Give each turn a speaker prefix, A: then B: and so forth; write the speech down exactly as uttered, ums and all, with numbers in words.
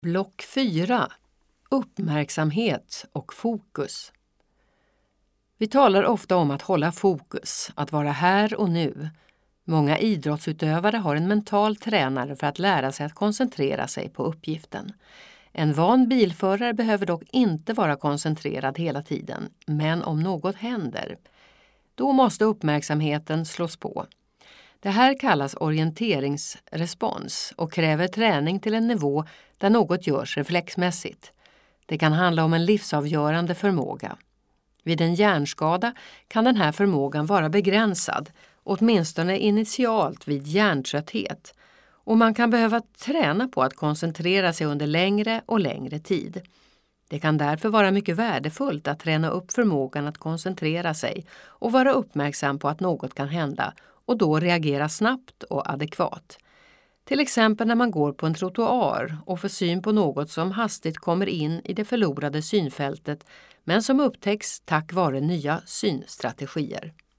A: Block fyra. Uppmärksamhet och fokus. Vi talar ofta om att hålla fokus, att vara här och nu. Många idrottsutövare har en mental tränare för att lära sig att koncentrera sig på uppgiften. En van bilförare behöver dock inte vara koncentrerad hela tiden, men om något händer, då måste uppmärksamheten slås på. Det här kallas orienteringsrespons och kräver träning till en nivå där något görs reflexmässigt. Det kan handla om en livsavgörande förmåga. Vid en hjärnskada kan den här förmågan vara begränsad, åtminstone initialt vid hjärntrötthet, och man kan behöva träna på att koncentrera sig under längre och längre tid. Det kan därför vara mycket värdefullt att träna upp förmågan att koncentrera sig och vara uppmärksam på att något kan hända och då reagera snabbt och adekvat. Till exempel när man går på en trottoar och får syn på något som hastigt kommer in i det förlorade synfältet men som upptäcks tack vare nya synstrategier.